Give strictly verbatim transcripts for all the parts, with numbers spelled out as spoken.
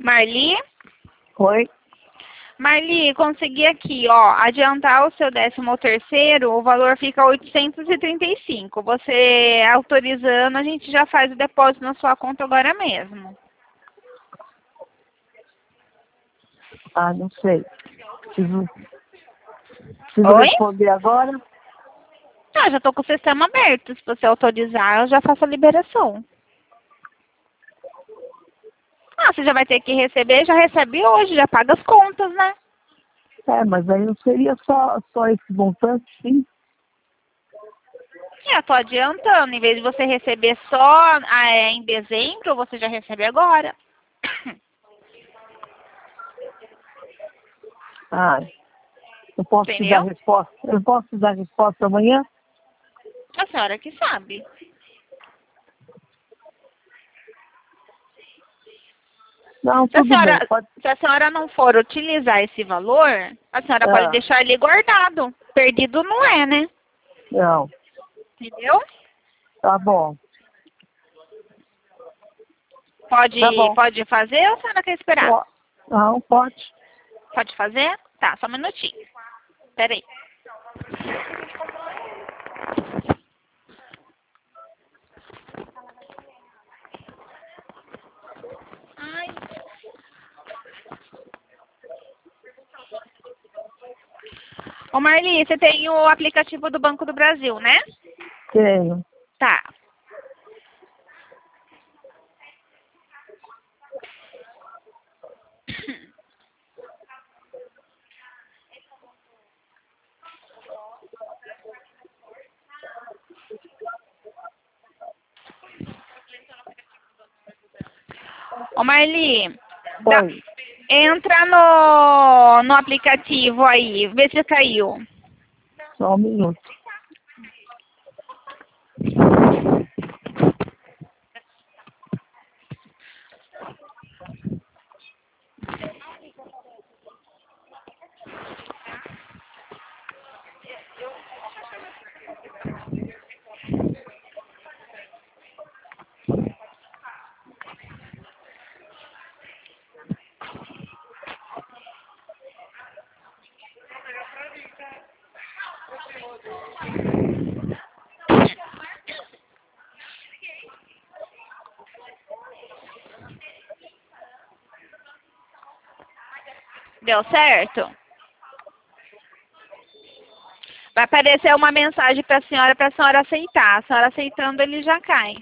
Marli? Oi? Marli, consegui aqui, ó, adiantar o seu décimo terceiro, o valor fica oitocentos e trinta e cinco. Você autorizando, a gente já faz o depósito na sua conta agora mesmo. Ah, não sei. Preciso, preciso Oi? responder agora? Ah, já tô com o sistema aberto. Se você autorizar, eu já faço a liberação. Ah, você já vai ter que receber, já recebe hoje, já paga as contas, né? É, mas aí não seria só, só esse montante, sim? É, eu tô adiantando. Em vez de você receber só ah, é, em dezembro, você já recebe agora. Ah, eu posso te dar Entendeu? resposta? Eu posso te dar resposta amanhã? A senhora que sabe. Não, Se a tudo bem. senhora, Pode... se a senhora não for utilizar esse valor, a senhora pode Ah, deixar ele guardado. Perdido não é, né? não, Entendeu? tá bom. Tá Pode, bom. pode fazer ou a senhora quer esperar? Ó, não, pode. Pode fazer? Tá, só um minutinho. Pera aí. Ai. Ô Marli, você tem o aplicativo do Banco do Brasil, né? Tenho. Tá. Ô Marli, dá- Oi, entra no, no aplicativo aí, vê se caiu. só um minuto. Deu certo? Vai aparecer uma mensagem para a senhora, para a senhora aceitar. A senhora aceitando, ele já cai.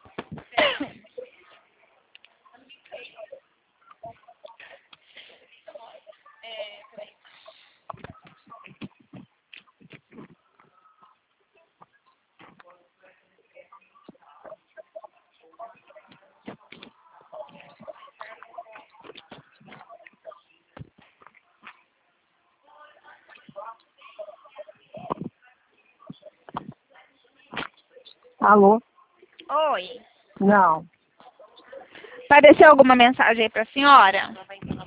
Alô? Oi. Não. Apareceu alguma mensagem aí para a senhora?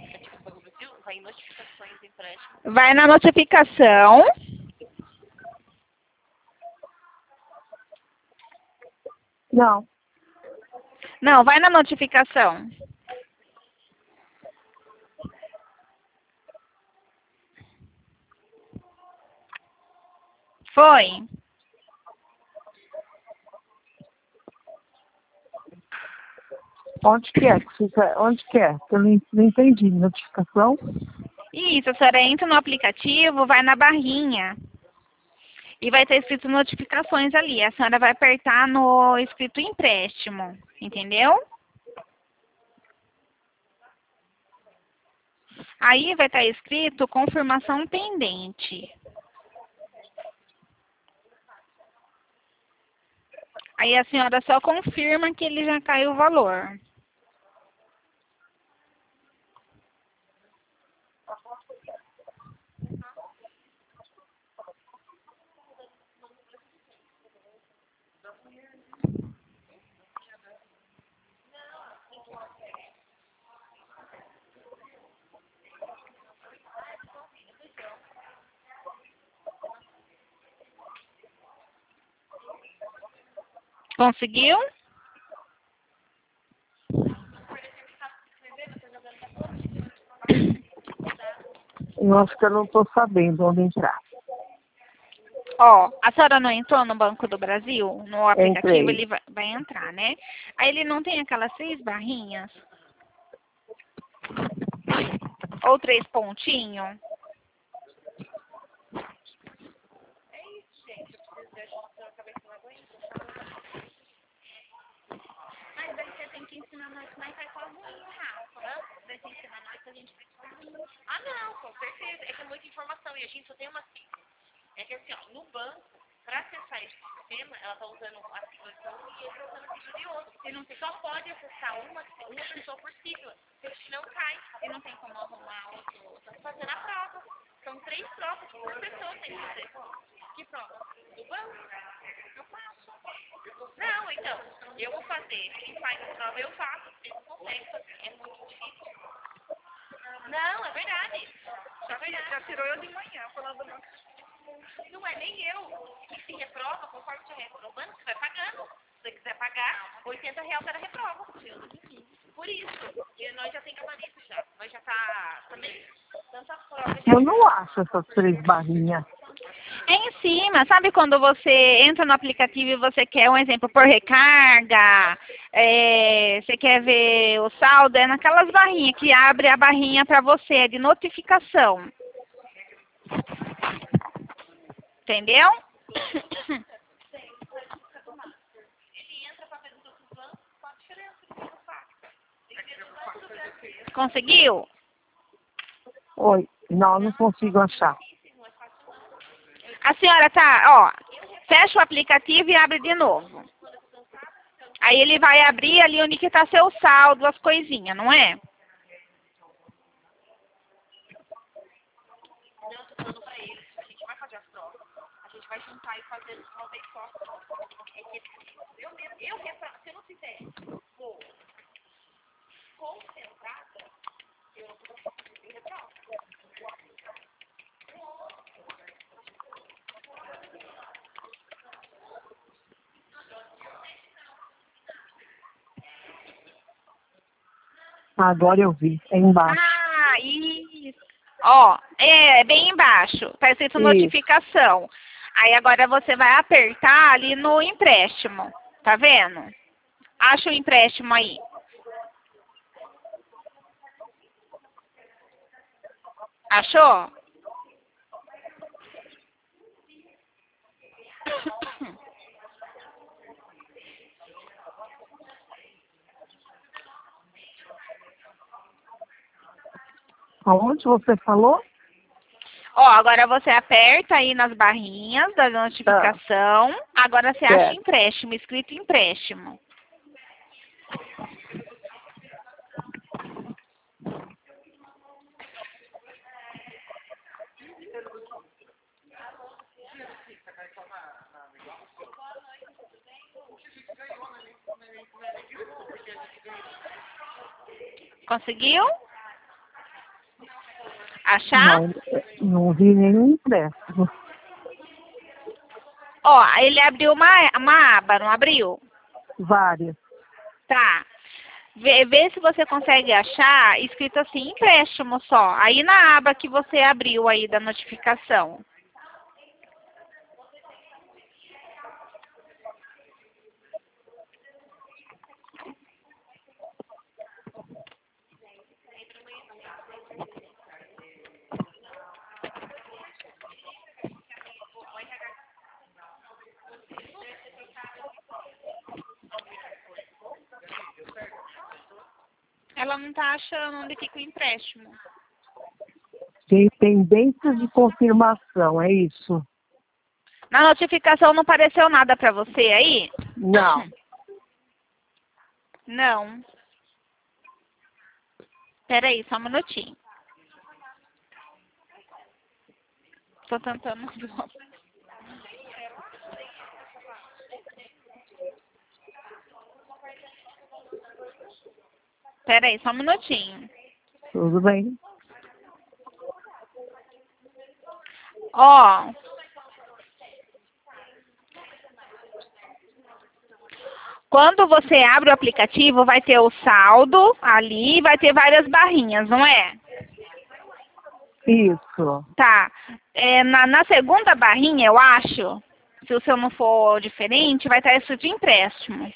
Vai na notificação. Não. Não, vai na notificação. Foi? Onde que é que fica? Onde que é? Eu não, não entendi. Notificação? Isso, a senhora entra no aplicativo, vai na barrinha. E vai ter escrito notificações ali. A senhora vai apertar no escrito empréstimo. Entendeu? Aí vai estar escrito confirmação pendente. Aí a senhora só confirma que ele já caiu o valor. Conseguiu? Eu acho que eu não estou sabendo onde entrar. Ó, a senhora não entrou no Banco do Brasil? No aplicativo Entrei. ele vai, vai entrar, né? Aí ele não tem aquelas três barrinhas? Ou três pontinhos? Mas daí você tem que ensinar nós como é que faz sozinho, Rafa. Daí tem que ensinar nós que a gente faz sozinho. Ah, não, com certeza. É que é muita informação e a gente só tem uma sigla. É que assim, ó, no banco, para acessar esse sistema, ela tá usando a sigla de um e ele tá usando a sigla de outro. Você não só pode acessar uma, uma pessoa por sigla, porque senão cai. E não tem como arrumar outro. Tá fazendo a prova. São três provas que por pessoa tem que fazer. Que prova? Do banco. Eu faço. Não, então, eu vou fazer. Quem faz a prova eu faço. Vocês não conseguem fazer. É muito difícil. Não, é verdade. É verdade. Já tirou eu de manhã falando não. Não é nem eu. E se reprova, conforme você reprovando, você vai pagando. Se você quiser pagar, oitenta reais cada reprova. Por isso, e nós já tem gabarito já. Nós já tá também tantas provas. Eu não acho essas três barrinhas. É em cima, sabe quando você entra no aplicativo e você quer, um exemplo, por recarga, é, você quer ver o saldo, é naquelas barrinhas que abre a barrinha para você, é de notificação. Entendeu? Conseguiu? Oi. Não, não consigo achar. A senhora tá, ó, fecha o aplicativo e abre de novo. Aí ele vai abrir ali onde que tá seu saldo, as coisinhas, não é? Não, eu tô falando pra eles. A gente vai fazer as provas. A gente vai juntar e fazer de uma vez só. É que eu mesmo, eu reprovo. Se eu não fizer vou concentrada, eu não vou reprovar. Agora eu vi. É embaixo. Ah, isso. Ó, é bem embaixo, tá escrito Isso. notificação. Aí agora você vai apertar ali no empréstimo, tá vendo? Acha o empréstimo aí. Achou? Aonde você falou? Ó, agora você aperta aí nas barrinhas da notificação. Agora você acha Certo. empréstimo, escrito empréstimo. Conseguiu? Achar? Não, não vi nenhum empréstimo. Ó, ele abriu uma, uma aba, não abriu? Várias. Tá. Vê, vê se você consegue achar escrito assim, empréstimo só. Aí na aba que você abriu aí da notificação. Ela não tá achando onde fica o empréstimo. Tem pendências de confirmação, é isso? Na notificação não apareceu nada pra você aí? Não. Não. Peraí, só um minutinho. Tô tentando. Peraí, só um minutinho. Tudo bem. Ó. Quando você abre o aplicativo, vai ter o saldo ali, vai ter várias barrinhas, não é? Isso. Tá. É, na, na segunda barrinha, eu acho, se o seu não for diferente, vai estar isso de empréstimo.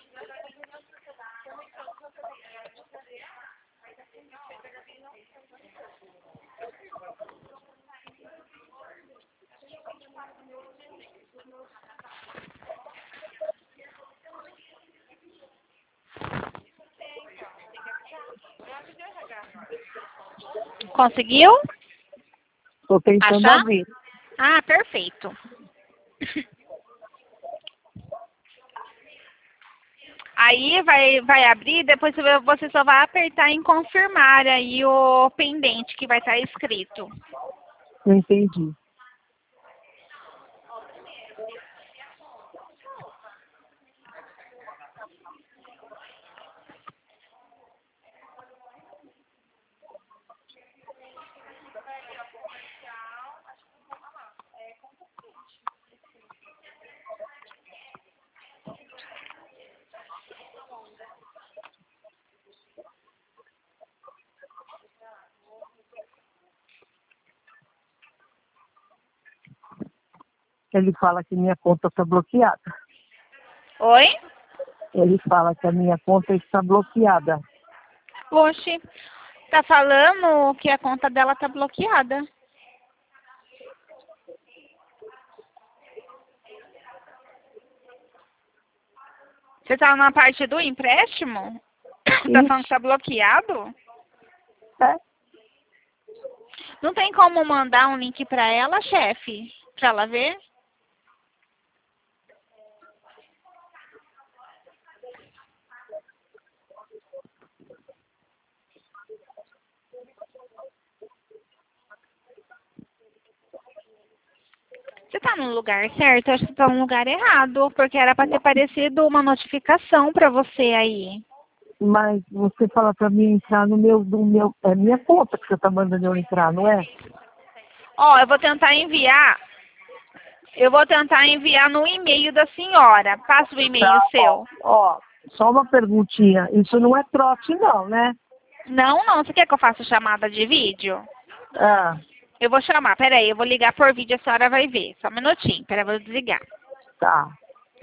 Conseguiu? Estou tentando Achar? abrir. Ah, perfeito. Aí vai, vai abrir, depois você só vai apertar em confirmar aí o pendente que vai estar escrito. Não entendi. Ele fala que minha conta está bloqueada. Oi? Ele fala que a minha conta está bloqueada. Oxe, tá falando que a conta dela tá bloqueada. Você tá na parte do empréstimo? Tá falando que tá bloqueado? É. Não tem como mandar um link pra ela, chefe? Pra ela ver? Você tá no lugar certo? Eu acho que tá no lugar errado, porque era pra ter aparecido uma notificação pra você aí. Mas você fala para mim entrar no meu, no meu... É minha conta que você está mandando eu entrar, não é? Ó, eu vou tentar enviar. Eu vou tentar enviar no e-mail da senhora. Passa o e-mail Tá, seu. Ó, só uma perguntinha. Isso não é trote não, né? Não, não. Você quer que eu faça chamada de vídeo? Ah, Eu vou chamar. Peraí, eu vou ligar por vídeo, a senhora vai ver. Só um minutinho. Peraí, eu vou desligar. tá.